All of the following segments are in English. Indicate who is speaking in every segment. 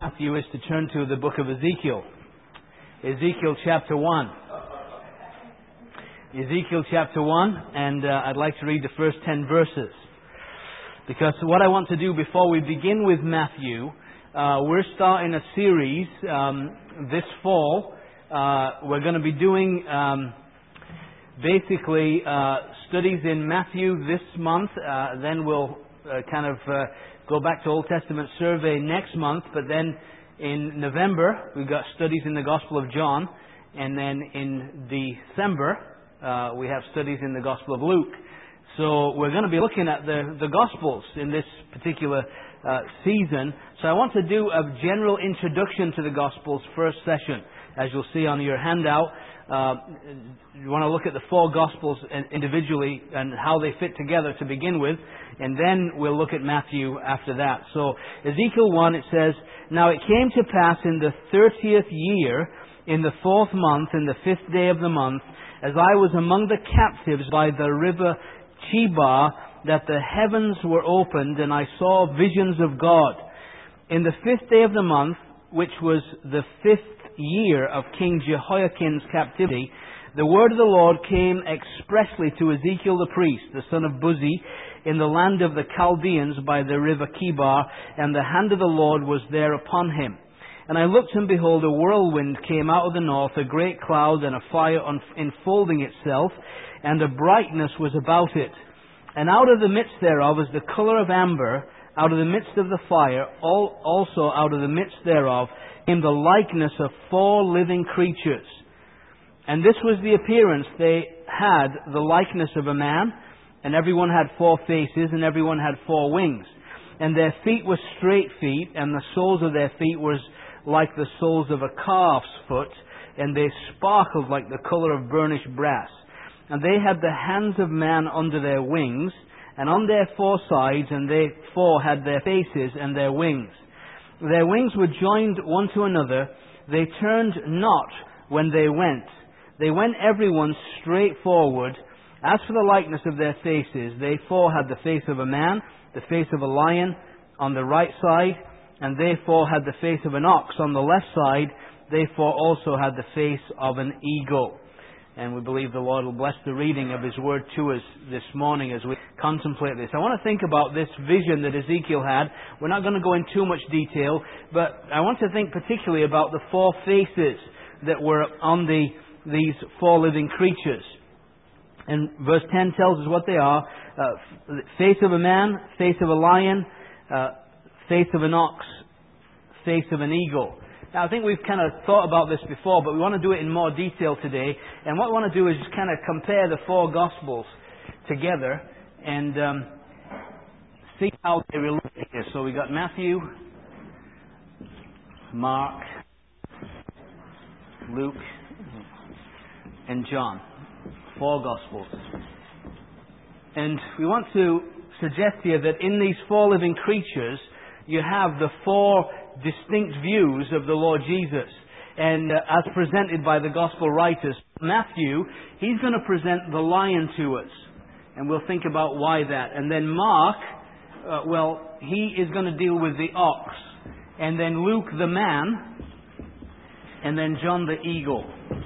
Speaker 1: Matthew is to turn to the book of Ezekiel. Ezekiel chapter 1. Ezekiel chapter 1, and I'd like to read the first 10 verses. Because what I want to do before we begin with Matthew, we're starting a series this fall. We're going to be doing basically studies in Matthew this month. Then we'll go back to Old Testament survey next month. But then in November, we've got studies in the Gospel of John. And then in December, we have studies in the Gospel of Luke. So we're going to be looking at the Gospels in this particular season. So I want to do a general introduction to the Gospels first session. As you'll see on your handout, you want to look at the four Gospels individually and how they fit together to begin with. And then we'll look at Matthew after that. So Ezekiel 1, it says, "Now it came to pass in the 30th year, in the 4th month, in the 5th day of the month, as I was among the captives by the river Chebar, that the heavens were opened, and I saw visions of God. In the 5th day of the month, which was the 5th year of King Jehoiakim's captivity, the word of the Lord came expressly to Ezekiel the priest, the son of Buzi, in the land of the Chaldeans by the river Chebar, and the hand of the Lord was there upon him. And I looked, and behold, a whirlwind came out of the north, a great cloud, and a fire enfolding itself, and a brightness was about it. And out of the midst thereof, as the colour of amber, out of the midst of the fire, also out of the midst thereof, came the likeness of 4 living creatures. And this was the appearance. They had the likeness of a man, and everyone had 4 faces, and everyone had 4 wings. And their feet were straight feet, and the soles of their feet was like the soles of a calf's foot, and they sparkled like the colour of burnished brass. And they had the hands of man under their wings, and on their 4 sides, and they 4 had their faces and their wings. Their wings were joined one to another. They turned not when they went. They went everyone straight forward. As for the likeness of their faces, they 4 had the face of a man, the face of a lion on the right side, and they 4 had the face of an ox on the left side. They 4 also had the face of an eagle." And we believe the Lord will bless the reading of His Word to us this morning as we contemplate this. I want to think about this vision that Ezekiel had. We're not going to go in too much detail, but I want to think particularly about the 4 faces that were on these 4 living creatures. And verse 10 tells us what they are. Face of a man, face of a lion, face of an ox, face of an eagle. Now, I think we've kind of thought about this before, but we want to do it in more detail today. And what we want to do is just kind of compare the 4 Gospels together and see how they relate here. So we got Matthew, Mark, Luke, and John. 4 Gospels. And we want to suggest here that in these 4 living creatures, you have the 4 distinct views of the Lord Jesus. And as presented by the Gospel writers, Matthew, he's going to present the lion to us. And we'll think about why that. And then Mark, he is going to deal with the ox. And then Luke, the man. And then John, the eagle.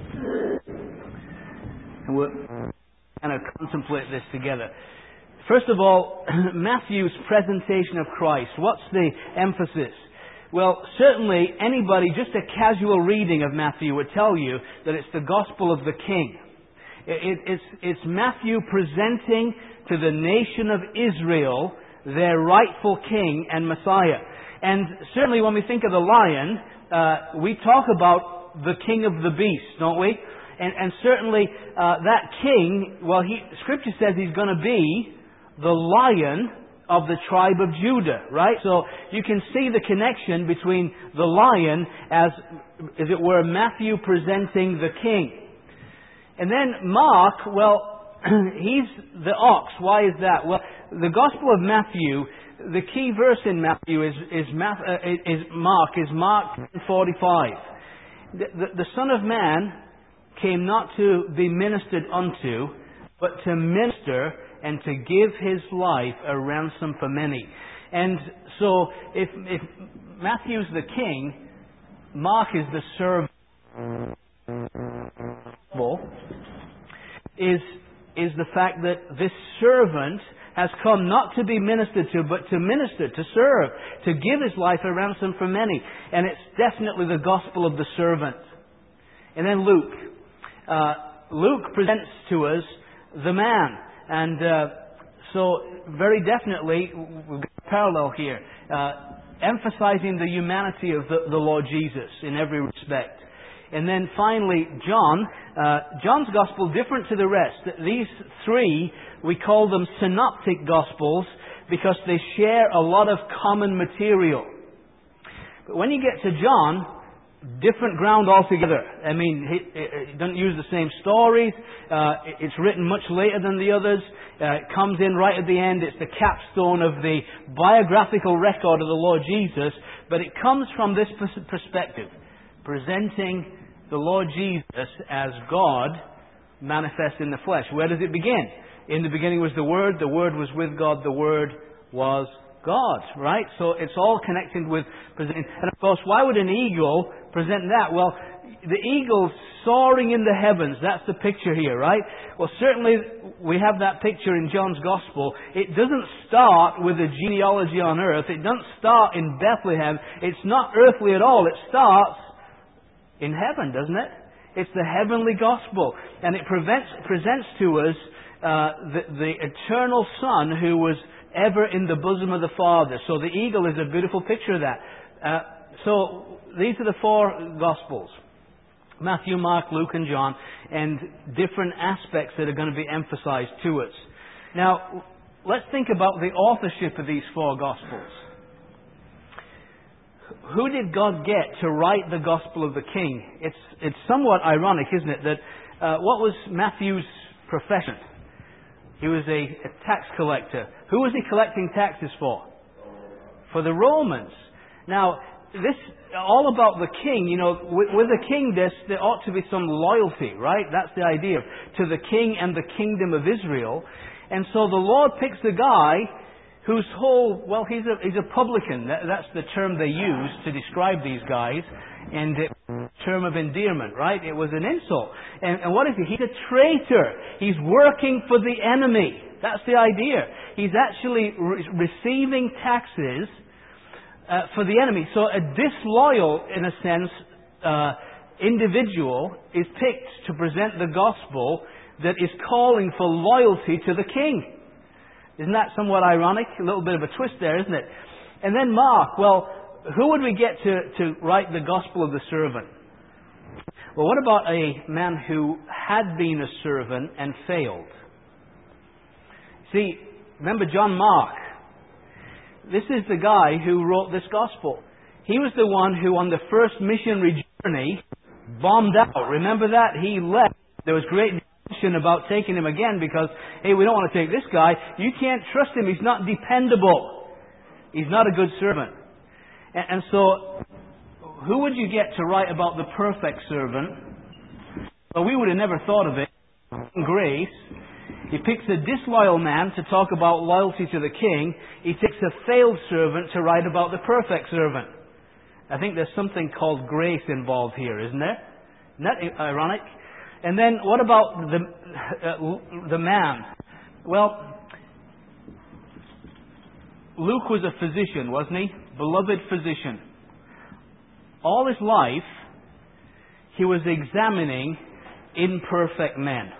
Speaker 1: And we'll kind of contemplate this together. First of all, Matthew's presentation of Christ. What's the emphasis? Well, certainly anybody, just a casual reading of Matthew would tell you that it's the gospel of the King. It's Matthew presenting to the nation of Israel their rightful King and Messiah. And certainly when we think of the lion, we talk about the King of the beasts, don't we? And certainly that King, Scripture says he's going to be the Lion of the tribe of Judah, right? So you can see the connection between the lion as it were, Matthew presenting the king. And then Mark, he's the ox. Why is that? Well, the Gospel of Matthew, the key verse in Matthew is Mark 10:45. The Son of Man came not to be ministered unto, but to minister and to give His life a ransom for many. And so, if Matthew's the king, Mark is the servant, is the fact that this servant has come not to be ministered to, but to minister, to serve, to give his life a ransom for many. And it's definitely the gospel of the servant. And then Luke. Luke presents to us the man. And so, very definitely, we've got a parallel here. Emphasizing the humanity of the Lord Jesus in every respect. And then finally, John. John's Gospel, different to the rest. These three, we call them synoptic Gospels because they share a lot of common material. But when you get to John, different ground altogether. I mean, he doesn't use the same stories. It's written much later than the others. It comes in right at the end. It's the capstone of the biographical record of the Lord Jesus. But it comes from this perspective, presenting the Lord Jesus as God manifest in the flesh. Where does it begin? In the beginning was the Word was with God, the Word was God, right? So it's all connected with presenting. And of course, why would an eagle present that? Well, the eagle soaring in the heavens, that's the picture here, right? Well, certainly we have that picture in John's Gospel. It doesn't start with a genealogy on earth. It doesn't start in Bethlehem. It's not earthly at all. It starts in heaven, doesn't it? It's the heavenly gospel. And it presents to us the eternal Son who was ever in the bosom of the Father. So the eagle is a beautiful picture of that. So these are the four Gospels. Matthew, Mark, Luke, and John. And different aspects that are going to be emphasized to us. Now, let's think about the authorship of these four Gospels. Who did God get to write the Gospel of the King? It's somewhat ironic, isn't it, that what was Matthew's profession? He was a tax collector. Who was he collecting taxes for? For the Romans. Now, this all about the king. You know, with the king, there ought to be some loyalty, right? That's the idea, to the king and the kingdom of Israel. And so the Lord picks a guy whose whole, well, he's a publican. That's the term they use to describe these guys. And a term of endearment, right? It was an insult. And what is he? He's a traitor. He's working for the enemy. That's the idea. He's actually receiving taxes for the enemy. So a disloyal, in a sense, individual is picked to present the gospel that is calling for loyalty to the king. Isn't that somewhat ironic? A little bit of a twist there, isn't it? And then Mark. Well, who would we get to write the gospel of the servant? Well, what about a man who had been a servant and failed? See, remember John Mark. This is the guy who wrote this gospel. He was the one who, on the first missionary journey, bombed out. Remember that? He left. There was great discussion about taking him again because, hey, we don't want to take this guy. You can't trust him. He's not dependable. He's not a good servant. And so, who would you get to write about the perfect servant? Well, we would have never thought of it. Grace. He picks a disloyal man to talk about loyalty to the king. He picks a failed servant to write about the perfect servant. I think there's something called grace involved here, isn't there? Isn't that ironic? And then what about the man? Well, Luke was a physician, wasn't he? Beloved physician. All his life, he was examining imperfect men.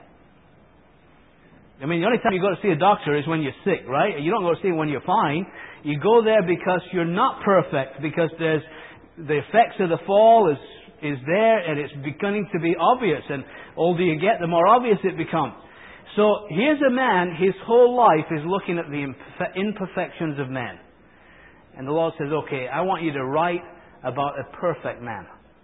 Speaker 1: I mean, the only time you go to see a doctor is when you're sick, right? You don't go to see him when you're fine. You go there because you're not perfect, because there's the effects of the fall is there, and it's beginning to be obvious. And older you get, the more obvious it becomes. So here's a man, his whole life is looking at the imperfections of men. And the Lord says, okay, I want you to write about a perfect man,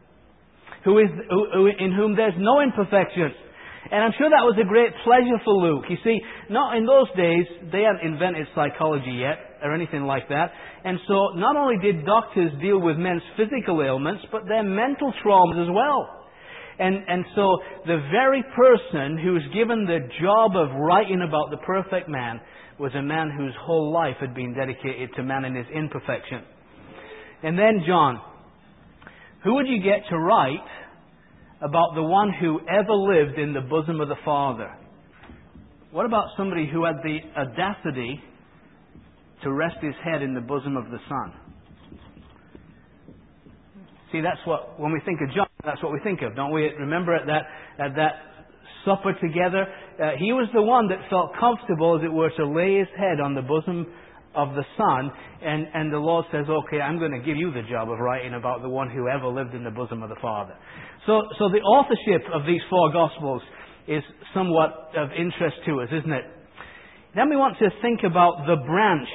Speaker 1: in whom there's no imperfections. And I'm sure that was a great pleasure for Luke. You see, not in those days, they hadn't invented psychology yet, or anything like that. And so, not only did doctors deal with men's physical ailments, but their mental traumas as well. And so the very person who was given the job of writing about the perfect man was a man whose whole life had been dedicated to man in his imperfection. And then John. Who would you get to write about the one who ever lived in the bosom of the Father? What about somebody who had the audacity to rest his head in the bosom of the Son? See, that's what, when we think of John, that's what we think of, don't we? Remember at that supper together, he was the one that felt comfortable, as it were, to lay his head on the bosom of the Son, and the Lord says, okay, I'm going to give you the job of writing about the one who ever lived in the bosom of the Father. So the authorship of these four Gospels is somewhat of interest to us, isn't it? Then we want to think about the branch,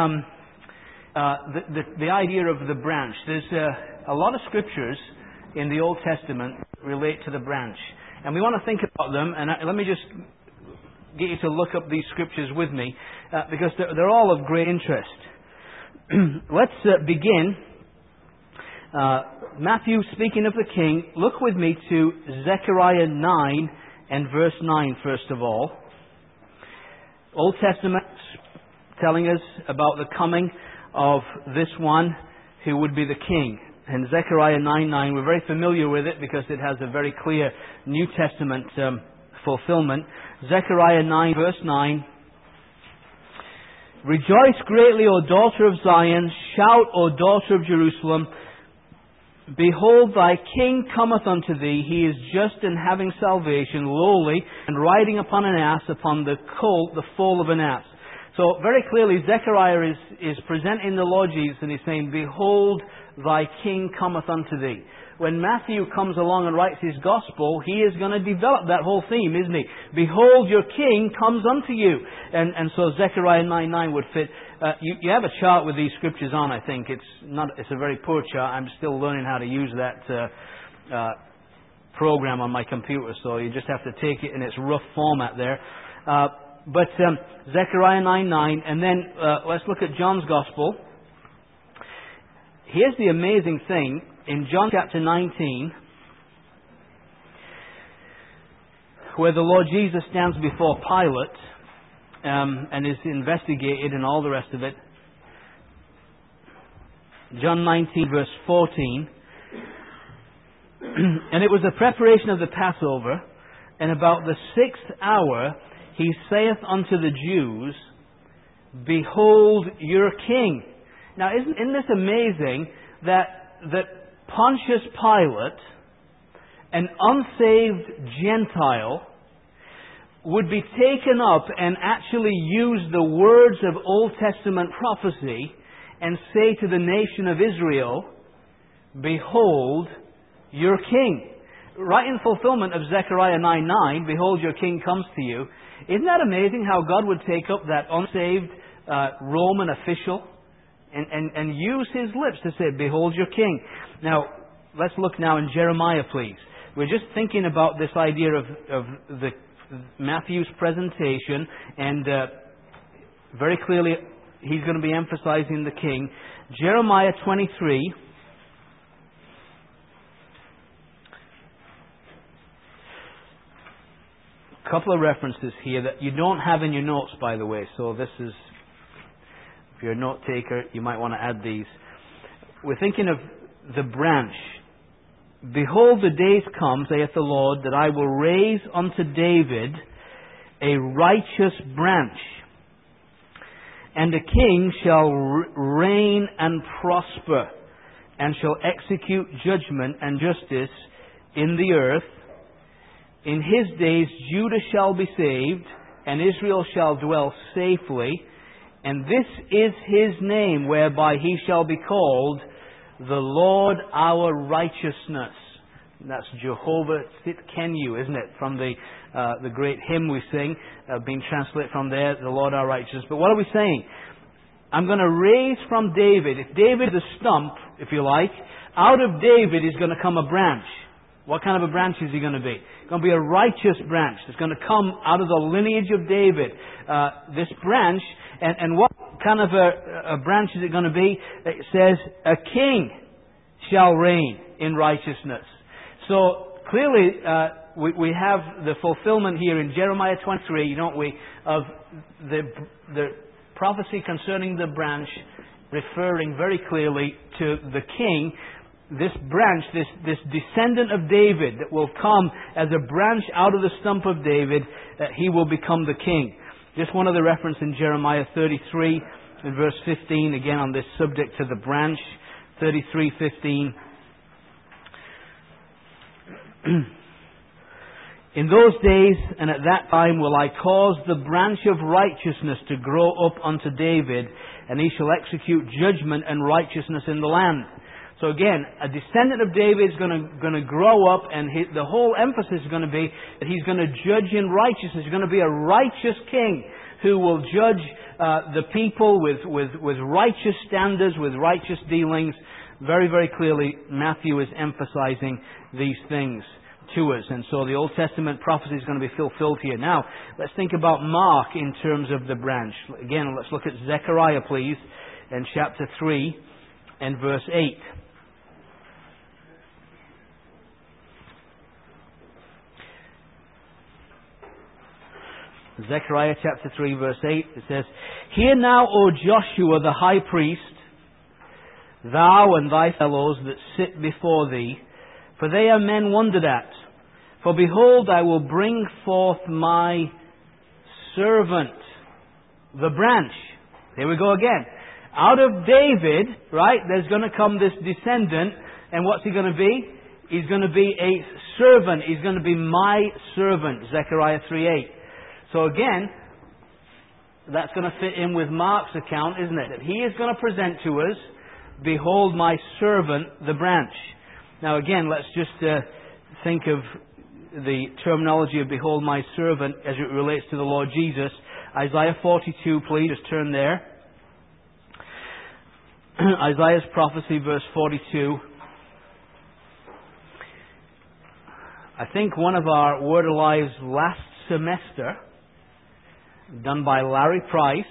Speaker 1: the idea of the branch. There's a lot of scriptures in the Old Testament relate to the branch. And we want to think about them, and let me just get you to look up these scriptures with me, because they're all of great interest. Let's begin. Matthew, speaking of the king, look with me to Zechariah 9 and verse 9 first of all. Old Testament telling us about the coming of this one who would be the king. And Zechariah 9:9, we're very familiar with it because it has a very clear New Testament fulfillment. Zechariah 9 verse 9. Rejoice greatly, O daughter of Zion. Shout, O daughter of Jerusalem. Behold, thy king cometh unto thee. He is just and having salvation, lowly, and riding upon an ass, upon the colt, the foal of an ass. So very clearly, Zechariah is presenting the Lord Jesus, and he's saying, behold, thy king cometh unto thee. When Matthew comes along and writes his gospel, he is going to develop that whole theme, isn't he? Behold, your king comes unto you. And so Zechariah 9:9 would fit. You have a chart with these scriptures on, I think. It's a very poor chart. I'm still learning how to use that program on my computer, so you just have to take it in its rough format there. But Zechariah 9:9, and then let's look at John's gospel. Here's the amazing thing. In John chapter 19, where the Lord Jesus stands before Pilate and is investigated and all the rest of it. John 19 verse 14. And it was the preparation of the Passover, and about the 6th hour he saith unto the Jews, behold your king. Now isn't this amazing that Pontius Pilate, an unsaved Gentile, would be taken up and actually use the words of Old Testament prophecy and say to the nation of Israel, behold your king. Right in fulfillment of Zechariah 9:9, behold your king comes to you. Isn't that amazing how God would take up that unsaved Roman official and use his lips to say, behold your king. Now, let's look now in Jeremiah, please. We're just thinking about this idea of Matthew's presentation, and very clearly he's going to be emphasizing the king. Jeremiah 23. A couple of references here that you don't have in your notes, by the way, so this is, if you're a note taker, you might want to add these. We're thinking of the branch. Behold, the days come, saith the Lord, that I will raise unto David a righteous branch, and a king shall reign and prosper, and shall execute judgment and justice in the earth. In his days Judah shall be saved, and Israel shall dwell safely, and this is his name whereby he shall be called the Lord our righteousness. That's Jehovah Tsidkenu, isn't it? From the great hymn we sing, being translated from there, the Lord our righteousness. But what are we saying? I'm going to raise from David. If David is a stump, if you like, out of David is going to come a branch. What kind of a branch is he going to be? It's going to be a righteous branch. It's going to come out of the lineage of David. This branch, and what kind of a branch is it going to be? It says, a king shall reign in righteousness. So clearly, we have the fulfillment here in Jeremiah 23, don't we, of the prophecy concerning the branch, referring very clearly to the king. This branch, this descendant of David that will come as a branch out of the stump of David, he will become the king. Just one other reference in Jeremiah 33 and verse 15, again on this subject to the branch. 33:15. In those days and at that time will I cause the branch of righteousness to grow up unto David, and he shall execute judgment and righteousness in the land. So again, a descendant of David is going to grow up, and the whole emphasis is going to be that he's going to judge in righteousness. He's going to be a righteous king who will judge the people with righteous standards, with righteous dealings. Very, very clearly, Matthew is emphasizing these things to us. And so the Old Testament prophecy is going to be fulfilled here. Now, let's think about Mark in terms of the branch. Again, let's look at Zechariah, please, in chapter 3 and verse 8. Zechariah chapter 3 verse 8, it says, Hear now, O Joshua the high priest, thou and thy fellows that sit before thee, for they are men wondered at. For behold, I will bring forth my servant, the branch. There we go again. Out of David, right, there's going to come this descendant, and what's he going to be? He's going to be a servant. He's going to be my servant, Zechariah 3:8. So again, that's going to fit in with Mark's account, isn't it? That he is going to present to us, behold my servant, the branch. Now again, let's just think of the terminology of behold my servant as it relates to the Lord Jesus. Isaiah 42, please, just turn there. Isaiah's prophecy, verse 42. I think one of our Word Alives last semester, done by Larry Price.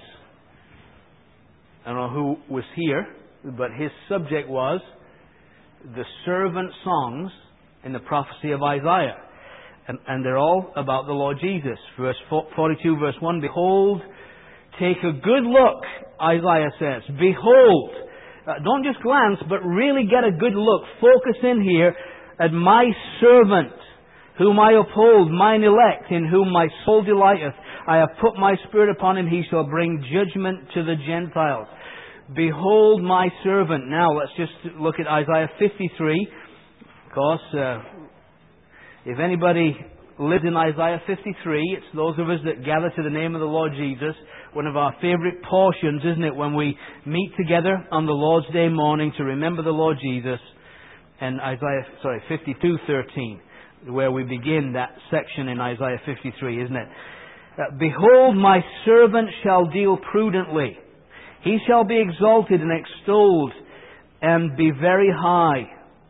Speaker 1: I don't know who was here, but his subject was the servant songs in the prophecy of Isaiah. And they're all about the Lord Jesus. Verse 42, verse 1, Behold, take a good look, Isaiah says. Behold. Don't just glance, but really get a good look. Focus in here at my servant, whom I uphold, mine elect, in whom my soul delighteth. I have put my spirit upon him, he shall bring judgment to the Gentiles. Behold my servant. Now let's just look at Isaiah 53. Of course, if anybody lives in Isaiah 53, it's those of us that gather to the name of the Lord Jesus. One of our favourite portions, isn't it, when we meet together on the Lord's Day morning to remember the Lord Jesus. And 52:13, where we begin that section in Isaiah 53, isn't it? Behold, my servant shall deal prudently. He shall be exalted and extolled and be very high.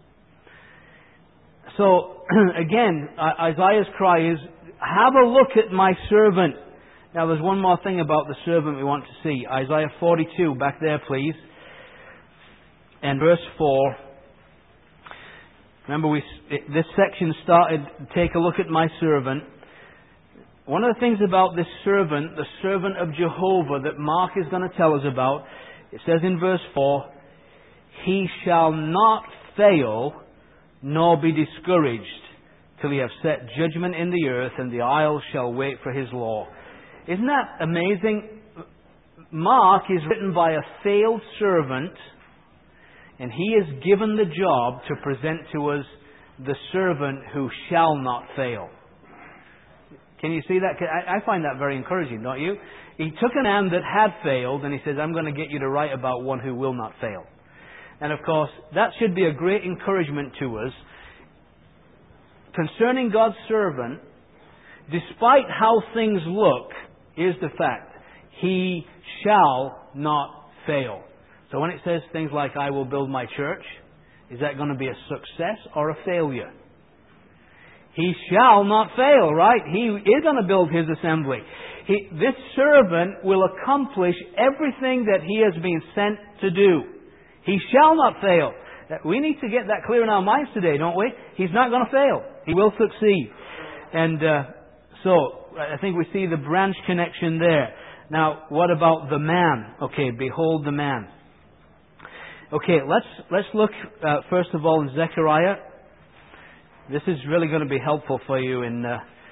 Speaker 1: So, again, Isaiah's cry is, have a look at my servant. Now, there's one more thing about the servant we want to see. Isaiah 42, back there, please. And verse 4. Remember, this section started, take a look at my servant. One of the things about this servant, the servant of Jehovah, that Mark is going to tell us about, it says in verse 4, He shall not fail, nor be discouraged, till he have set judgment in the earth, and the isles shall wait for his law. Isn't that amazing? Mark is written by a failed servant, and he is given the job to present to us the servant who shall not fail. Can you see that? I find that very encouraging, don't you? He took a man that had failed, and he says, I'm going to get you to write about one who will not fail. And of course, that should be a great encouragement to us. Concerning God's servant, despite how things look, here's the fact. He shall not fail. So when it says things like, I will build my church, is that going to be a success or a failure? He shall not fail, right? He is going to build his assembly. This servant will accomplish everything that he has been sent to do. He shall not fail. We need to get that clear in our minds today, don't we? He's not going to fail. He will succeed. And so, I think we see the branch connection there. Now, what about the man? Okay, behold the man. Okay, let's look first of all in Zechariah. This is really going to be helpful for you in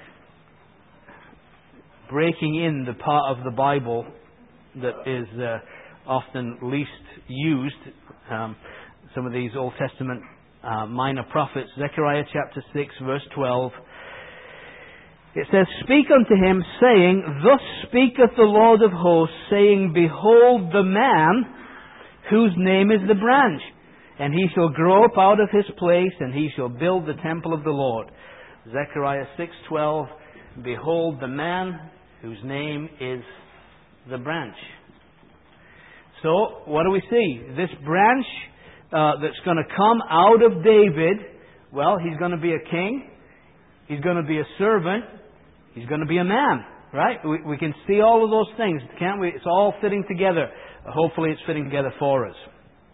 Speaker 1: breaking in the part of the Bible that is often least used. Some of these Old Testament minor prophets. Zechariah chapter 6, verse 12. It says, Speak unto him, saying, Thus speaketh the Lord of hosts, saying, Behold the man whose name is the branch, and he shall grow up out of his place, and he shall build the temple of the Lord. Zechariah 6:12, Behold the man whose name is the branch. So, what do we see? This branch that's going to come out of David, well, he's going to be a king, he's going to be a servant, he's going to be a man, right? We can see all of those things, can't we? It's all fitting together. Hopefully it's fitting together for us.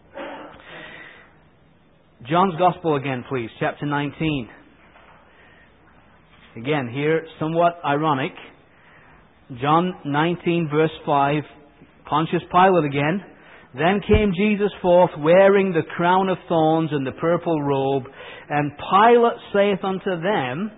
Speaker 1: John's Gospel again, please, chapter 19. Again, here, somewhat ironic. John 19, verse 5, Pontius Pilate again. Then came Jesus forth, wearing the crown of thorns and the purple robe, and Pilate saith unto them,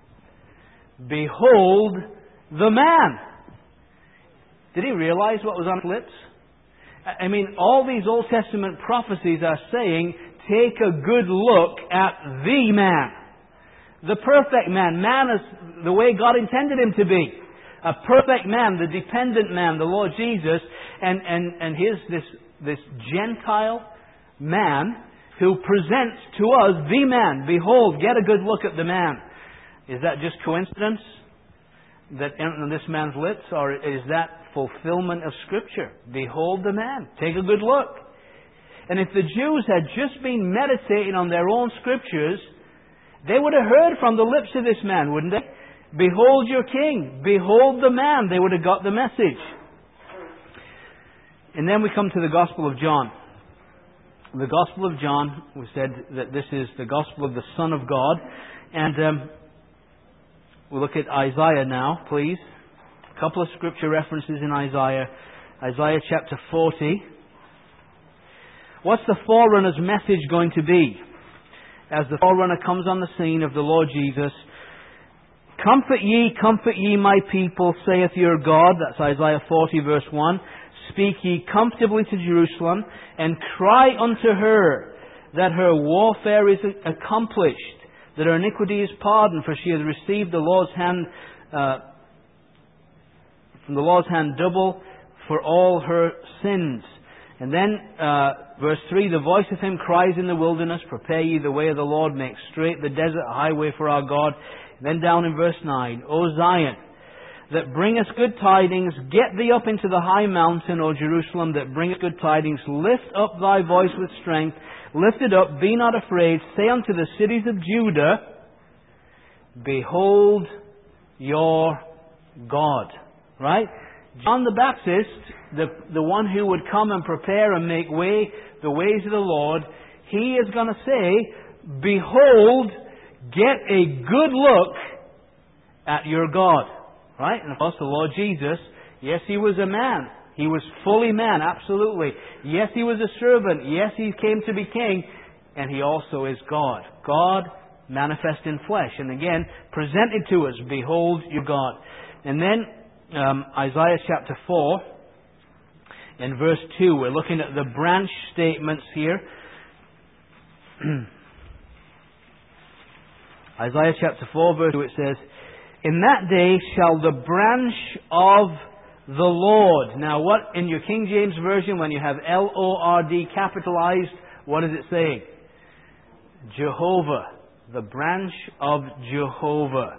Speaker 1: Behold the man. Did he realize what was on his lips? I mean, all these Old Testament prophecies are saying, take a good look at the man. The perfect man. Man is the way God intended him to be. A perfect man, the dependent man, the Lord Jesus. And here's this Gentile man who presents to us the man. Behold, get a good look at the man. Is that just coincidence that on this man's lips? Or is that fulfillment of Scripture? Behold the man. Take a good look. And if the Jews had just been meditating on their own Scriptures, they would have heard from the lips of this man, wouldn't they? Behold your king. Behold the man. They would have got the message. And then we come to the Gospel of John. The Gospel of John, we said that this is the Gospel of the Son of God. And we'll look at Isaiah now, please. A couple of scripture references in Isaiah. Isaiah chapter 40. What's the forerunner's message going to be? As the forerunner comes on the scene of the Lord Jesus. Comfort ye my people, saith your God. That's Isaiah 40 verse 1. Speak ye comfortably to Jerusalem, and cry unto her that her warfare is accomplished, that her iniquity is pardoned, for she hath received the Lord's hand, from the Lord's hand double for all her sins. And then, verse 3, the voice of him cries in the wilderness, prepare ye the way of the Lord, make straight the desert a highway for our God. And then down in verse 9, O Zion, that bringest good tidings, get thee up into the high mountain, O Jerusalem, that bringest good tidings, lift up thy voice with strength, lift it up, be not afraid, say unto the cities of Judah, Behold your God. Right? John the Baptist, the one who would come and prepare and make way, the ways of the Lord, he is going to say, Behold, get a good look at your God. Right? And of course the Lord Jesus, yes, He was a man. He was fully man, absolutely. Yes, He was a servant. Yes, He came to be king. And He also is God. God manifest in flesh. And again, presented to us, Behold your God. And then Isaiah chapter 4 in verse 2. We're looking at the branch statements here. Isaiah chapter 4 verse 2, it says, In that day shall the branch of the Lord. Now what, in your King James Version, when you have L-O-R-D capitalized, what is it saying? Jehovah. The branch of Jehovah.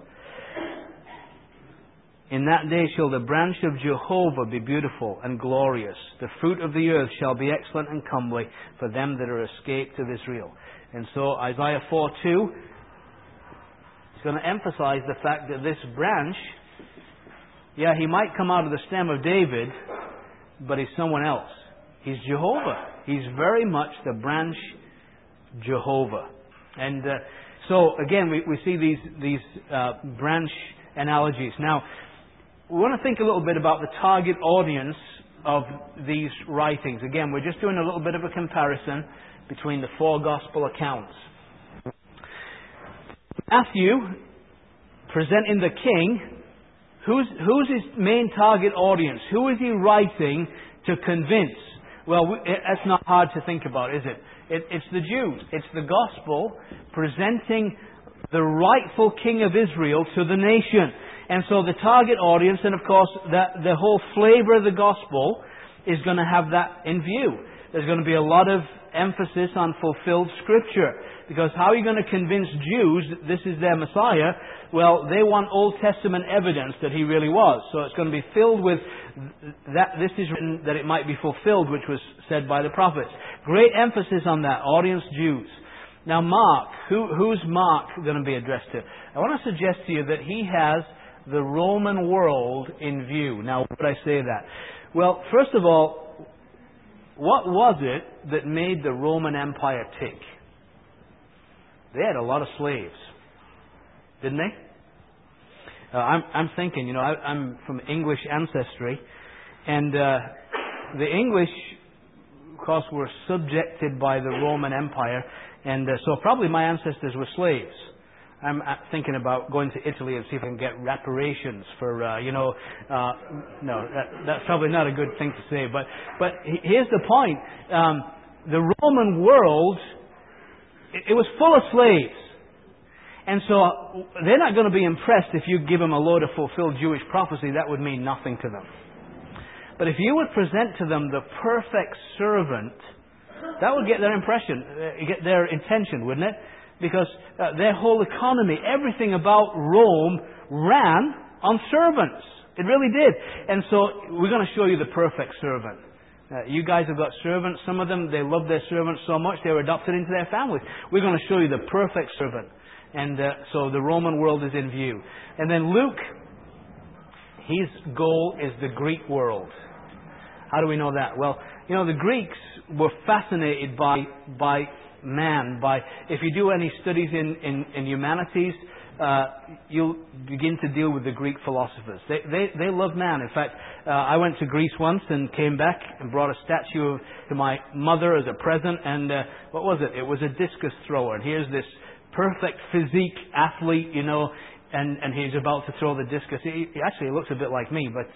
Speaker 1: In that day shall the branch of Jehovah be beautiful and glorious. The fruit of the earth shall be excellent and comely for them that are escaped of Israel. And so Isaiah 4:2 is going to emphasize the fact that this branch, yeah, he might come out of the stem of David, but he's someone else. He's Jehovah. He's very much the branch Jehovah. And so again, we see these branch analogies. Now, we want to think a little bit about the target audience of these writings. Again, we're just doing a little bit of a comparison between the 4 gospel accounts. Matthew, presenting the king, who's his main target audience? Who is he writing to convince? Well, that's not hard to think about, is it? It's the Jews. It's the gospel presenting the rightful king of Israel to the nation. And so the target audience, and of course the whole flavor of the gospel, is going to have that in view. There's going to be a lot of emphasis on fulfilled Scripture. Because how are you going to convince Jews that this is their Messiah? Well, they want Old Testament evidence that He really was. So it's going to be filled with that. This is written that it might be fulfilled, which was said by the prophets. Great emphasis on that. Audience, Jews. Now Mark, who's Mark going to be addressed to? I want to suggest to you that he has the Roman world in view. Now, why would I say that? Well, first of all, what was it that made the Roman Empire tick? They had a lot of slaves, didn't they? I'm thinking, I'm from English ancestry, and the English, of course, were subjected by the Roman Empire, and so probably my ancestors were slaves. I'm thinking about going to Italy and see if I can get reparations for, no, that's probably not a good thing to say. But here's the point. The Roman world, it was full of slaves. And so they're not going to be impressed if you give them a load of fulfilled Jewish prophecy. That would mean nothing to them. But if you would present to them the perfect servant, that would get their impression, get their attention, wouldn't it? Because their whole economy, everything about Rome ran on servants. It really did. And so we're going to show you the perfect servant. You guys have got servants. Some of them, they love their servants so much they were adopted into their families. We're going to show you the perfect servant. And so the Roman world is in view. And then Luke, his goal is the Greek world. How do we know that? Well, the Greeks were fascinated by man. If you do any studies in humanities, you'll begin to deal with the Greek philosophers. They love man. In fact, I went to Greece once and came back and brought a statue to my mother as a present. And what was it? It was a discus thrower. And here's this perfect physique athlete, and he's about to throw the discus. He actually looks a bit like me, but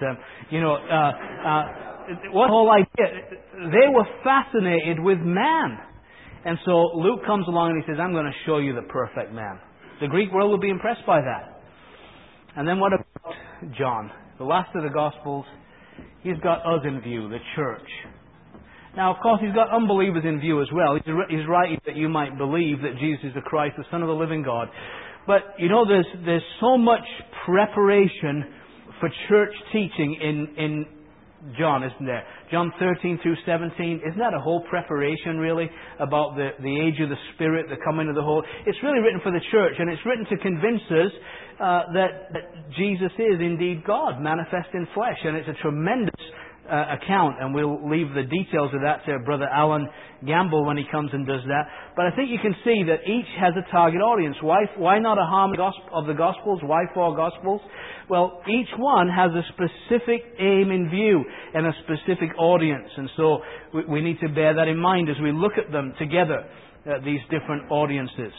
Speaker 1: what the whole idea? They were fascinated with man. And so Luke comes along and he says, I'm going to show you the perfect man. The Greek world will be impressed by that. And then what about John? The last of the Gospels, he's got us in view, the church. Now, of course, he's got unbelievers in view as well. He's writing that you might believe that Jesus is the Christ, the Son of the living God. But, there's so much preparation for church teaching in John, isn't there? John 13 through 17, isn't that a whole preparation, really, about the age of the Spirit, the coming of the whole? It's really written for the church, and it's written to convince us that Jesus is indeed God, manifest in flesh, and it's a tremendous account, and we'll leave the details of that to Brother Alan Gamble when he comes and does that. But I think you can see that each has a target audience. Why not a harmony of the Gospels? Why 4 Gospels? Well, each one has a specific aim in view and a specific audience. And so we need to bear that in mind as we look at them together, these different audiences.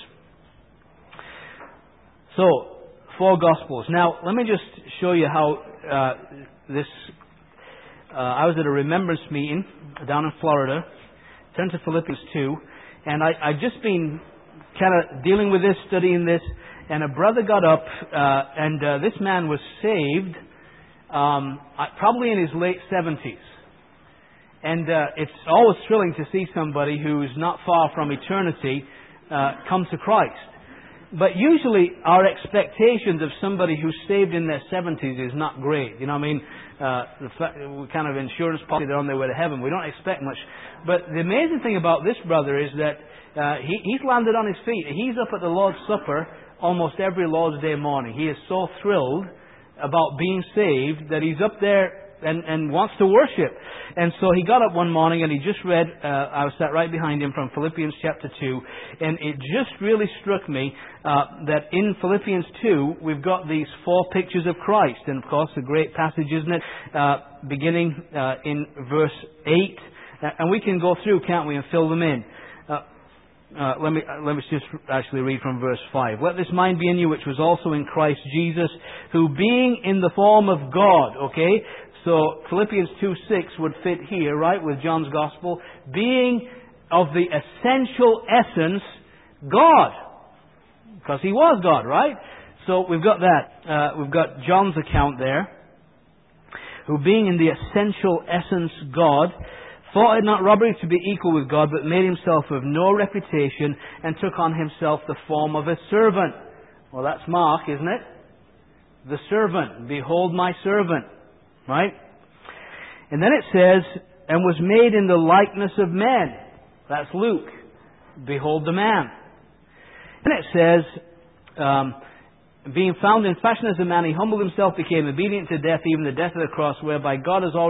Speaker 1: So, 4 Gospels. Now, let me just show you how this... I was at a remembrance meeting down in Florida. Turn to Philippians 2. And I'd just been kind of dealing with this, studying this. And a brother got up, and this man was saved probably in his late 70s. And it's always thrilling to see somebody who's not far from eternity come to Christ. But usually our expectations of somebody who's saved in their 70s is not great. You know what I mean? The kind of insurance policy, they're on their way to heaven. We don't expect much. But the amazing thing about this brother is that he's landed on his feet. He's up at the Lord's Supper almost every Lord's Day morning. He is so thrilled about being saved that he's up there and wants to worship. And so he got up one morning and he just read, I was sat right behind him, from Philippians chapter 2, and it just really struck me that in Philippians 2 we've got these 4 pictures of Christ, and of course a great passage, isn't it? Beginning in verse 8, and we can go through, can't we, and fill them in. Let me just actually read from verse 5. Let this mind be in you, which was also in Christ Jesus, who being in the form of God, okay? So Philippians 2:6 would fit here, right, with John's Gospel. Being of the essential essence God. Because He was God, right? So we've got that. We've got John's account there. Who being in the essential essence God, thought it not robbery to be equal with God, but made Himself of no reputation, and took on Himself the form of a servant. Well, that's Mark, isn't it? The servant. Behold my servant. Right? And then it says, and was made in the likeness of men. That's Luke. Behold the man. Then it says, being found in fashion as a man, He humbled Himself, became obedient to death, even the death of the cross, whereby God has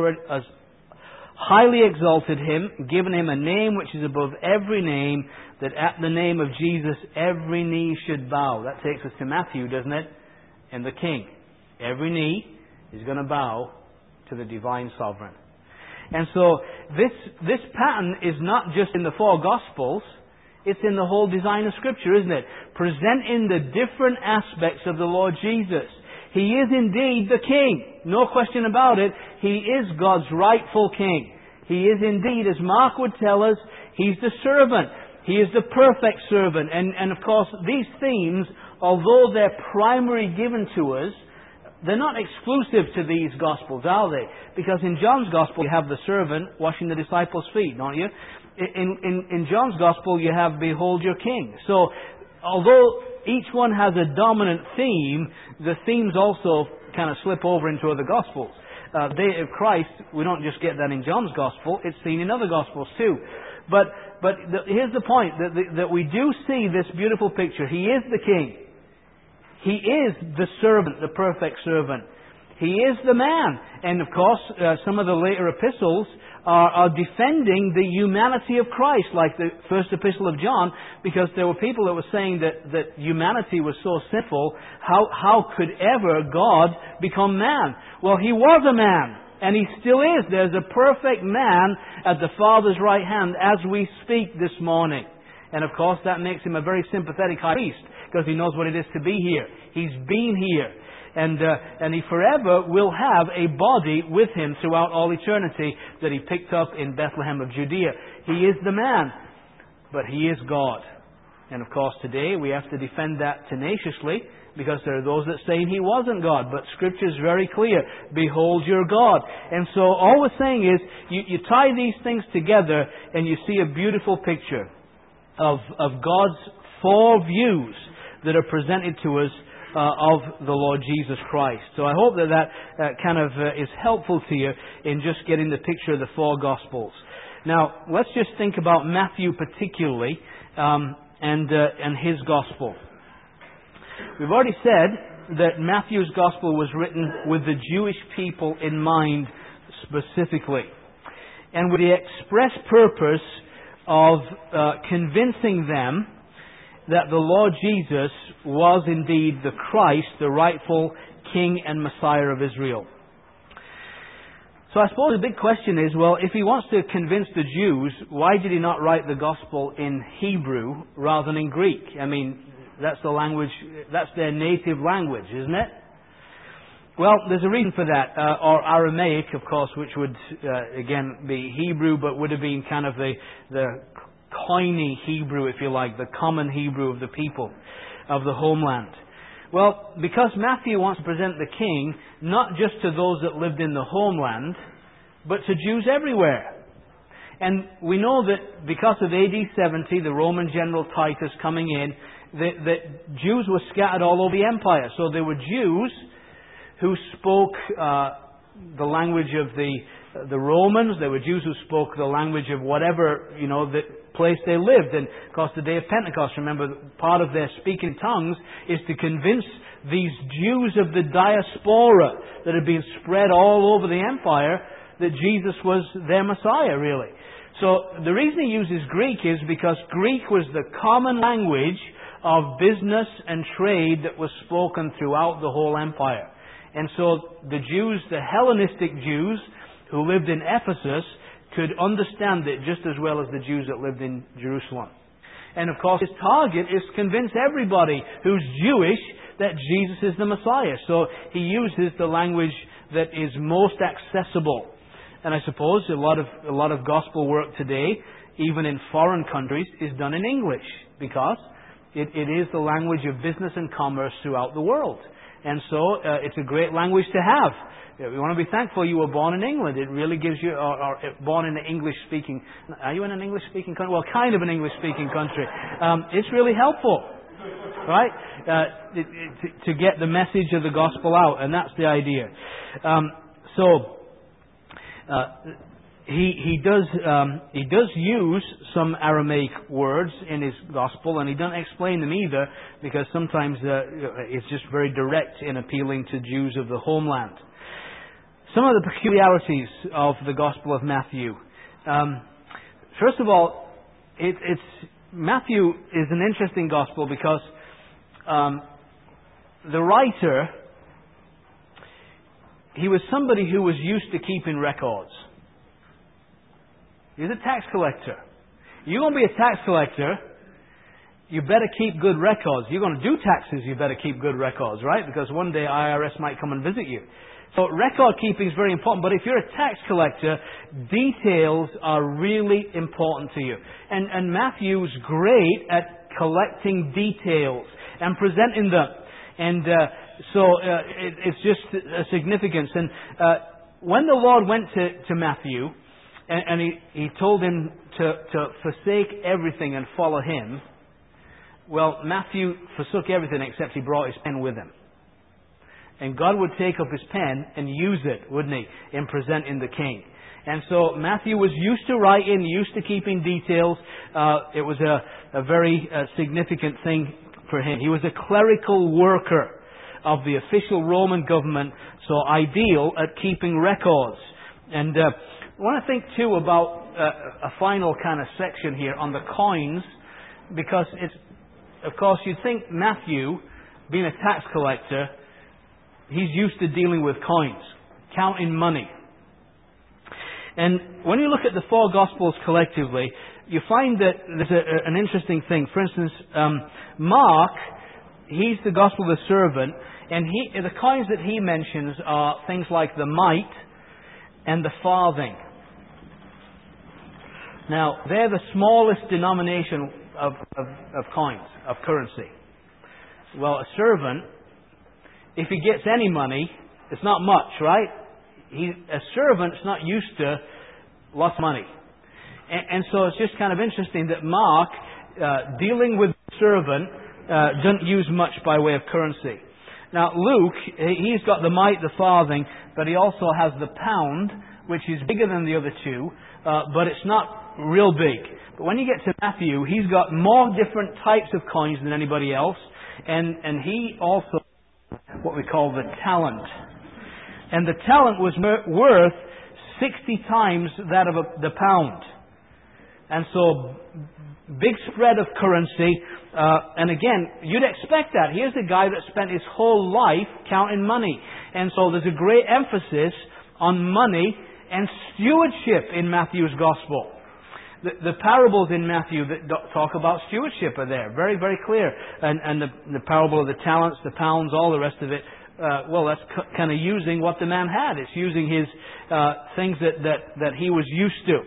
Speaker 1: highly exalted Him, given Him a name which is above every name, that at the name of Jesus every knee should bow. That takes us to Matthew, doesn't it? And the King. Every knee is going to bow to the divine sovereign. And so this pattern is not just in the 4 Gospels, it's in the whole design of Scripture, isn't it? Presenting the different aspects of the Lord Jesus. He is indeed the King. No question about it. He is God's rightful King. He is indeed, as Mark would tell us, He's the servant. He is the perfect servant. And of course, these themes, although they're primarily given to us, they're not exclusive to these Gospels, are they? Because in John's Gospel you have the servant washing the disciples' feet, don't you? In John's Gospel you have Behold your King. So, although each one has a dominant theme, the themes also kind of slip over into other Gospels. The day of Christ, we don't just get that in John's Gospel, it's seen in other Gospels too. But here's the point, that we do see this beautiful picture. He is the King. He is the servant, the perfect servant. He is the man. And of course, some of the later epistles are defending the humanity of Christ, like the first epistle of John, because there were people that were saying that humanity was so sinful, how could ever God become man? Well, He was a man, and He still is. There's a perfect man at the Father's right hand as we speak this morning. And of course, that makes Him a very sympathetic high priest, because He knows what it is to be here. He's been here. And He forever will have a body with Him throughout all eternity that He picked up in Bethlehem of Judea. He is the man, but He is God. And of course today we have to defend that tenaciously, because there are those that say He wasn't God. But Scripture is very clear. Behold your God. And so all we're saying is, you tie these things together and you see a beautiful picture of God's 4 views that are presented to us of the Lord Jesus Christ. So I hope that is helpful to you in just getting the picture of the 4 Gospels. Now, let's just think about Matthew particularly, and his Gospel. We've already said that Matthew's Gospel was written with the Jewish people in mind specifically, and with the express purpose of convincing them that the Lord Jesus was indeed the Christ, the rightful King and Messiah of Israel. So I suppose the big question is, well, if He wants to convince the Jews, why did He not write the Gospel in Hebrew rather than in Greek? I mean, that's the language, that's their native language, isn't it? Well, there's a reason for that. Or Aramaic, of course, which would, again, be Hebrew, but would have been kind of the Koine Hebrew, if you like, the common Hebrew of the people of the homeland. Well, because Matthew wants to present the King not just to those that lived in the homeland, but to Jews everywhere. And we know that because of AD 70, the Roman general Titus coming in, that Jews were scattered all over the empire. So there were Jews who spoke the language of the Romans. There were Jews who spoke the language of whatever, the place they lived. And of course, the day of Pentecost, remember, part of their speaking tongues is to convince these Jews of the diaspora that had been spread all over the empire, that Jesus was their Messiah, really. So the reason he uses Greek is because Greek was the common language of business and trade that was spoken throughout the whole empire. And so the Jews, the Hellenistic Jews who lived in Ephesus, could understand it just as well as the Jews that lived in Jerusalem. And of course, his target is to convince everybody who's Jewish that Jesus is the Messiah. So he uses the language that is most accessible. And I suppose a lot of gospel work today, even in foreign countries, is done in English, because it is the language of business and commerce throughout the world. And so it's a great language to have. We want to be thankful you were born in England. It really gives you, or born in an English-speaking... Are you in an English-speaking country? Well, kind of an English-speaking country. It's really helpful, right? To get the message of the gospel out, and that's the idea. He does use some Aramaic words in his gospel, and he doesn't explain them either, because sometimes it's just very direct in appealing to Jews of the homeland. Some of the peculiarities of the Gospel of Matthew. First of all, Matthew is an interesting gospel because the writer, he was somebody who was used to keeping records. He's a tax collector. You're going to be a tax collector, you better keep good records. You're going to do taxes, you better keep good records, right? Because one day IRS might come and visit you. So record keeping is very important, but if you're a tax collector, details are really important to you. And Matthew's great at collecting details and presenting them. And it's just a significance. And when the Lord went to Matthew, and he told him to forsake everything and follow him, well, Matthew forsook everything except he brought his pen with him. And God would take up his pen and use it, wouldn't he, in presenting the king. And so Matthew was used to writing, used to keeping details. It was a very significant thing for him. He was a clerical worker of the official Roman government, so ideal at keeping records. And I want to think too about a final kind of section here on the coins, because it's, of course, you'd think Matthew, being a tax collector, he's used to dealing with coins, counting money. And when you look at the four Gospels collectively, you find that there's an interesting thing. For instance, Mark, he's the Gospel of the servant, and the coins that he mentions are things like the mite and the farthing. Now, they're the smallest denomination of coins, of currency. Well, a servant, if he gets any money, it's not much, right? A servant's not used to lots of money. And so it's just kind of interesting that Mark, dealing with the servant, doesn't use much by way of currency. Now, Luke, he's got the mite, the farthing, but he also has the pound, which is bigger than the other two, but it's not real big. But when you get to Matthew, he's got more different types of coins than anybody else, and he also what we call the talent. And the talent was worth 60 times that of the pound. And so, big spread of currency. And again, you'd expect that. Here's a guy that spent his whole life counting money. And so there's a great emphasis on money and stewardship in Matthew's Gospel. The parables in Matthew that talk about stewardship are there. Very, very clear. And the parable of the talents, the pounds, all the rest of it, that's kind of using what the man had. It's using his things that he was used to.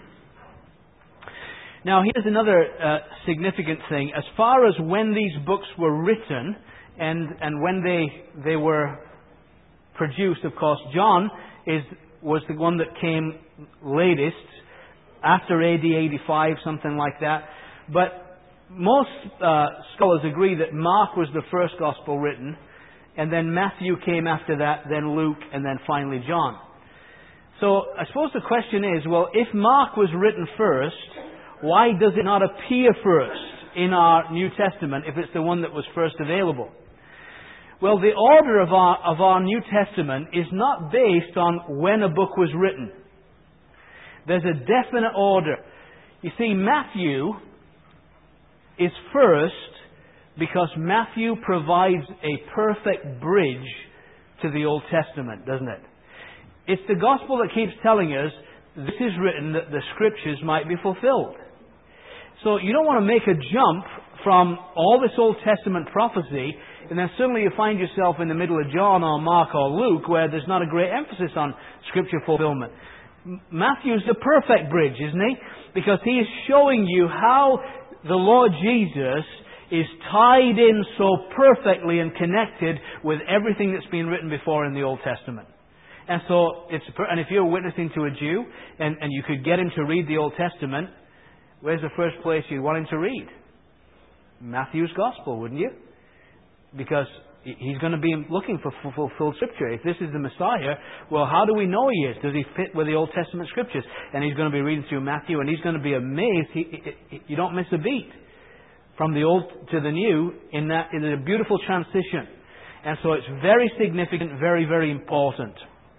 Speaker 1: Now, here's another significant thing. As far as when these books were written and when they were produced, of course, John was the one that came latest, after AD 85, something like that. But most scholars agree that Mark was the first gospel written, and then Matthew came after that, then Luke, and then finally John. So I suppose the question is, well, if Mark was written first, why does it not appear first in our New Testament if it's the one that was first available? Well, the order of our New Testament is not based on when a book was written. There's a definite order. You see, Matthew is first because Matthew provides a perfect bridge to the Old Testament, doesn't it? It's the Gospel that keeps telling us this is written that the Scriptures might be fulfilled. So you don't want to make a jump from all this Old Testament prophecy, and then suddenly you find yourself in the middle of John or Mark or Luke, where there's not a great emphasis on Scripture fulfillment. Matthew's the perfect bridge, isn't he? Because he is showing you how the Lord Jesus is tied in so perfectly and connected with everything that's been written before in the Old Testament. And so, and if you're witnessing to a Jew, and you could get him to read the Old Testament, where's the first place you want him to read? Matthew's Gospel, wouldn't you? Because he's going to be looking for fulfilled Scripture. If this is the Messiah, well, how do we know he is? Does he fit with the Old Testament Scriptures? And he's going to be reading through Matthew, and he's going to be amazed. You don't miss a beat from the Old to the New in a beautiful transition. And so it's very significant, very, very important.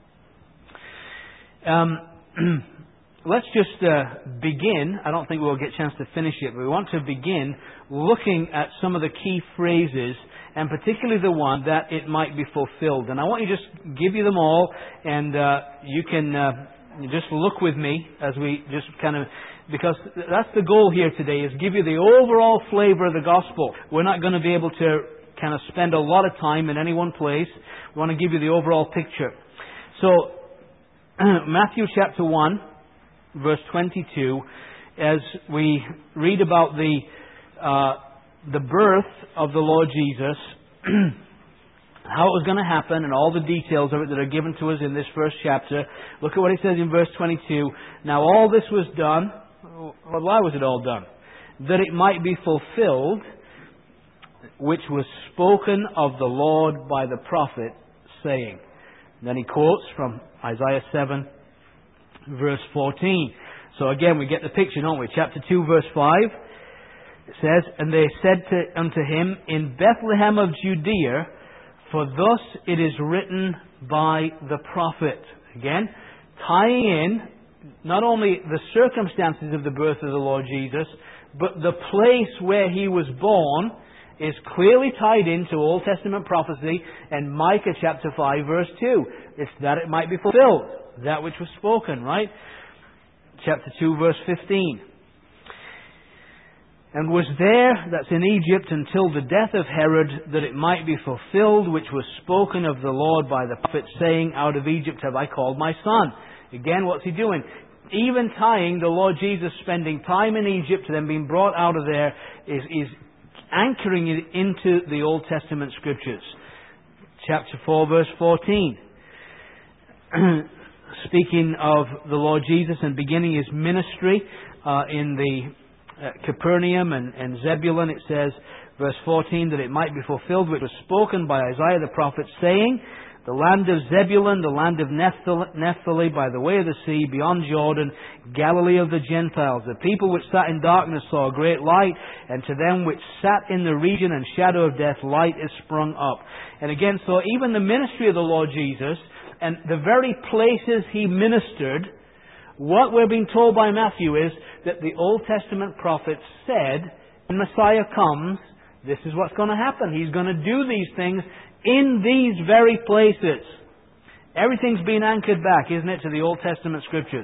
Speaker 1: Let's just begin. I don't think we'll get a chance to finish it, but we want to begin looking at some of the key phrases, and particularly the one that it might be fulfilled. And I want to just give you them all, and you can just look with me as we just kind of, because that's the goal here today, is give you the overall flavor of the gospel. We're not going to be able to kind of spend a lot of time in any one place. We want to give you the overall picture. So, Matthew chapter 1, verse 22, as we read about the birth of the Lord Jesus, how it was going to happen, and all the details of it that are given to us in this first chapter. Look at what it says in verse 22. Now all this was done. Well, why was it all done? That it might be fulfilled, which was spoken of the Lord by the prophet, saying. And then he quotes from Isaiah 7, verse 14. So again, we get the picture, don't we? Chapter 2, verse 5. It says, And they said unto him, In Bethlehem of Judea, for thus it is written by the prophet. Again, tying in not only the circumstances of the birth of the Lord Jesus, but the place where he was born is clearly tied into Old Testament prophecy and Micah chapter 5 verse 2. It's that it might be fulfilled, that which was spoken, right? Chapter 2 verse 15. And was there, that's in Egypt, until the death of Herod, that it might be fulfilled, which was spoken of the Lord by the prophet, saying, Out of Egypt have I called my son. Again, what's he doing? Even tying the Lord Jesus spending time in Egypt, then being brought out of there, is anchoring it into the Old Testament Scriptures. Chapter 4, verse 14. Speaking of the Lord Jesus and beginning his ministry in the Capernaum and Zebulun, it says, verse 14, that it might be fulfilled, which was spoken by Isaiah the prophet, saying, The land of Zebulun, the land of Naphtali, by the way of the sea, beyond Jordan, Galilee of the Gentiles. The people which sat in darkness saw a great light, and to them which sat in the region and shadow of death, light is sprung up. And again, so even the ministry of the Lord Jesus, and the very places he ministered, what we're being told by Matthew is that the Old Testament prophets said, when Messiah comes, this is what's going to happen. He's going to do these things in these very places. Everything's been anchored back, isn't it, to the Old Testament Scriptures.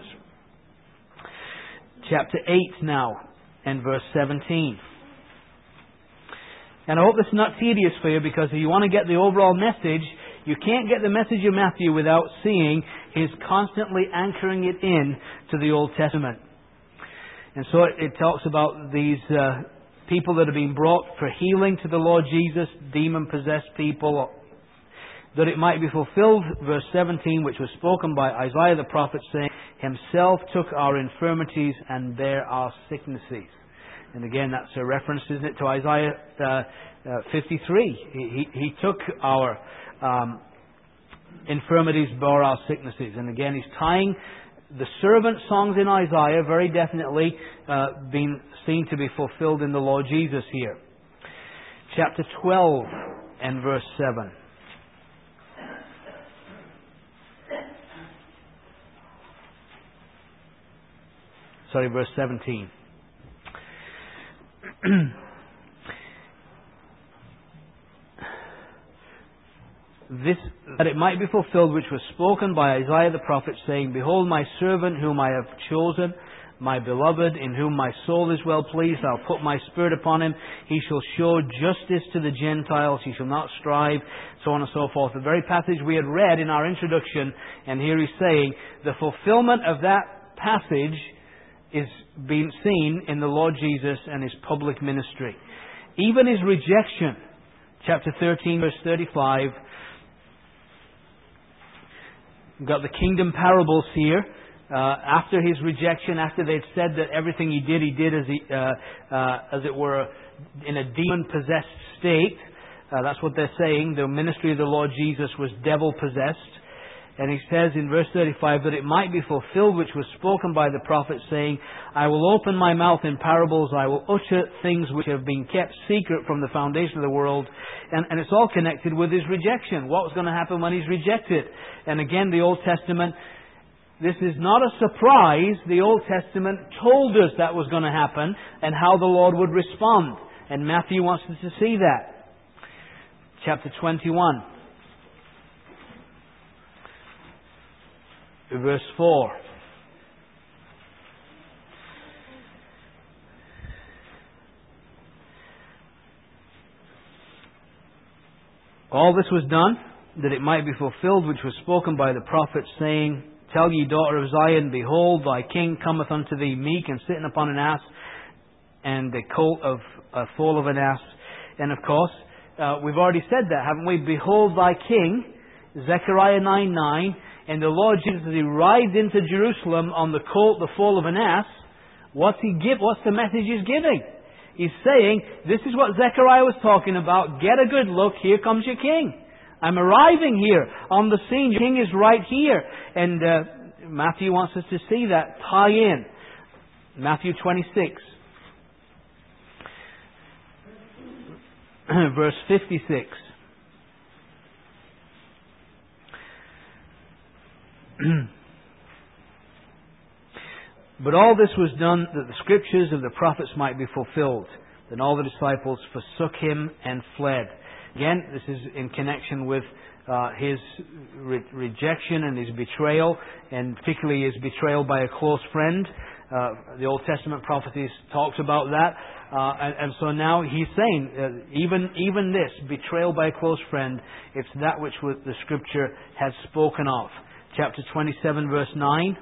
Speaker 1: Chapter 8 now, and verse 17. And I hope this is not tedious for you, because if you want to get the overall message, you can't get the message of Matthew without seeing his constantly anchoring it in to the Old Testament. And so it talks about these people that are being brought for healing to the Lord Jesus, demon-possessed people, that it might be fulfilled, verse 17, which was spoken by Isaiah the prophet, saying, Himself took our infirmities and bare our sicknesses. And again, that's a reference, isn't it, to Isaiah 53. He took our infirmities, bore our sicknesses. And again, he's tying the servant songs in Isaiah very definitely being seen to be fulfilled in the Lord Jesus here. Chapter 12 and verse 7. verse 17. This, that it might be fulfilled which was spoken by Isaiah the prophet, saying, Behold my servant whom I have chosen, my beloved, in whom my soul is well pleased. I'll put my spirit upon him. He shall show justice to the Gentiles. He shall not strive, so on and so forth. The very passage we had read in our introduction, and here he's saying, the fulfillment of that passage is being seen in the Lord Jesus and His public ministry. Even His rejection, chapter 13, verse 35, we've got the kingdom parables here. After His rejection, after they'd said that everything He did as it were, in a demon-possessed state. That's what they're saying. The ministry of the Lord Jesus was devil-possessed. And He says in verse 35, that it might be fulfilled which was spoken by the prophet, saying, I will open my mouth in parables, I will utter things which have been kept secret from the foundation of the world. And it's all connected with His rejection. What was going to happen when He's rejected? And again, the Old Testament, this is not a surprise. The Old Testament told us that was going to happen and how the Lord would respond. And Matthew wants us to see that. Chapter 21. Verse 4. All this was done, that it might be fulfilled, which was spoken by the prophet, saying, Tell ye, daughter of Zion, Behold, thy king cometh unto thee meek, and sitting upon an ass, and the colt of a foal of an ass. And of course, we've already said that, haven't we? Behold thy king, Zechariah 9:9. And the Lord Jesus, as He rides into Jerusalem on the colt, the foal of an ass, what's the message He's giving? He's saying, this is what Zechariah was talking about. Get a good look. Here comes your king. I'm arriving here on the scene. Your king is right here. And Matthew wants us to see that tie in. Matthew 26. Verse 56. But all this was done that the scriptures of the prophets might be fulfilled. Then all the disciples forsook Him and fled. Again, this is in connection with His rejection and His betrayal, and particularly His betrayal by a close friend. The Old Testament prophecies talks about that. And so now He's saying, even this, betrayal by a close friend, it's that which the Scripture has spoken of. Chapter 27, verse 9.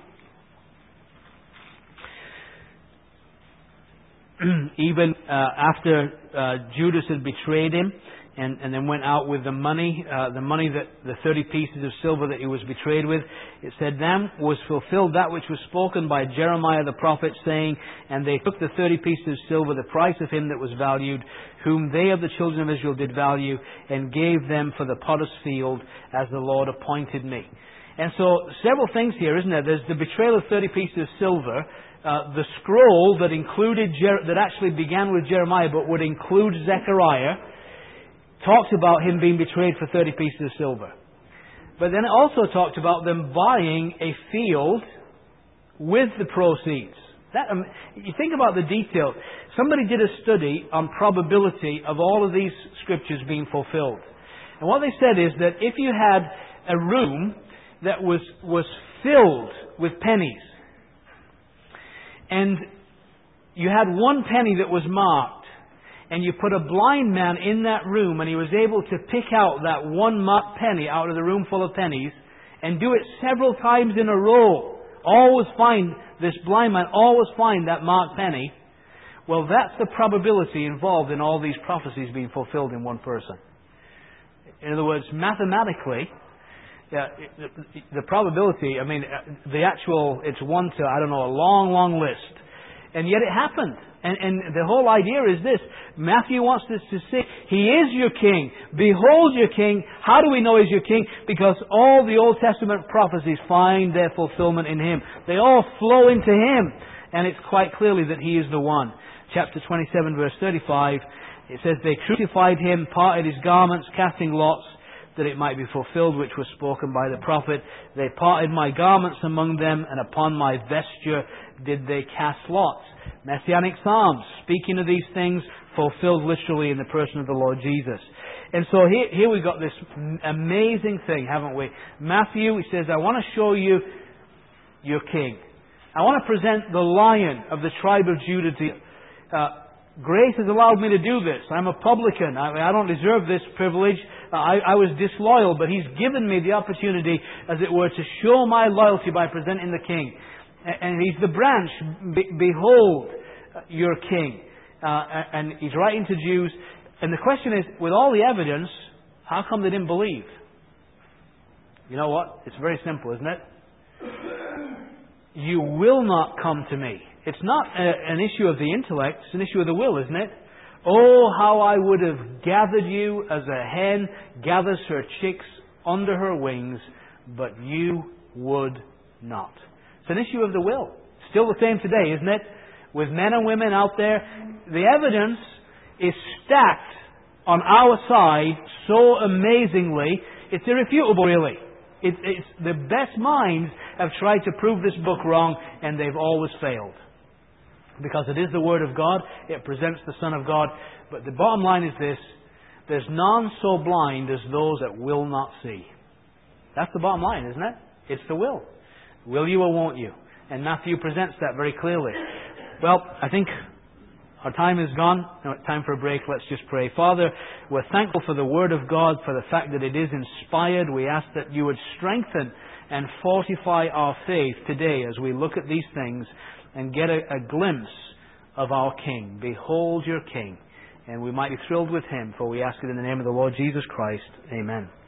Speaker 1: Even after Judas had betrayed Him and then went out with the money that the 30 pieces of silver that he was betrayed with, it said, Then was fulfilled that which was spoken by Jeremiah the prophet, saying, And they took the 30 pieces of silver, the price of him that was valued, whom they of the children of Israel did value, and gave them for the potter's field, as the Lord appointed me. And so, several things here, isn't there? There's the betrayal of 30 pieces of silver, the scroll that that actually began with Jeremiah but would include Zechariah, talks about him being betrayed for 30 pieces of silver. But then it also talked about them buying a field with the proceeds. You think about the detail. Somebody did a study on probability of all of these scriptures being fulfilled. And what they said is that if you had a room that was filled with pennies, and you had one penny that was marked, and you put a blind man in that room, and he was able to pick out that one marked penny out of the room full of pennies, and do it several times in a row, this blind man always find that marked penny. Well, that's the probability involved in all these prophecies being fulfilled in one person. In other words, mathematically, the probability, it's 1 to, a long, long list. And yet it happened. And the whole idea is this. Matthew wants us to see, He is your King. Behold your King. How do we know He's your King? Because all the Old Testament prophecies find their fulfillment in Him. They all flow into Him. And it's quite clearly that He is the one. Chapter 27, verse 35, it says, They crucified Him, parted His garments, casting lots, that it might be fulfilled which was spoken by the prophet. They parted my garments among them, and upon my vesture Did they cast lots? Messianic Psalms, speaking of these things, fulfilled literally in the person of the Lord Jesus. And so here we've got this amazing thing, haven't we? Matthew, he says, I want to show you your king. I want to present the Lion of the tribe of Judah to you. Grace has allowed me to do this. I'm a publican. I don't deserve this privilege. I was disloyal, but He's given me the opportunity, as it were, to show my loyalty by presenting the king. And He's the branch. Behold your king. And He's writing to Jews. And the question is, with all the evidence, how come they didn't believe? You know what? It's very simple, isn't it? You will not come to me. It's not an issue of the intellect, it's an issue of the will, isn't it? Oh, how I would have gathered you as a hen gathers her chicks under her wings, but you would not. It's an issue of the will. Still the same today, isn't it? With men and women out there, the evidence is stacked on our side so amazingly, it's irrefutable, really. It's the best minds have tried to prove this book wrong, and they've always failed. Because it is the Word of God, it presents the Son of God. But the bottom line is this: there's none so blind as those that will not see. That's the bottom line, isn't it? It's the will. Will you or won't you? And Matthew presents that very clearly. Well, I think our time is gone. Now it's time for a break. Let's just pray. Father, we're thankful for the Word of God, for the fact that it is inspired. We ask that you would strengthen and fortify our faith today as we look at these things and get a glimpse of our King. Behold your King. And we might be thrilled with Him, for we ask it in the name of the Lord Jesus Christ. Amen.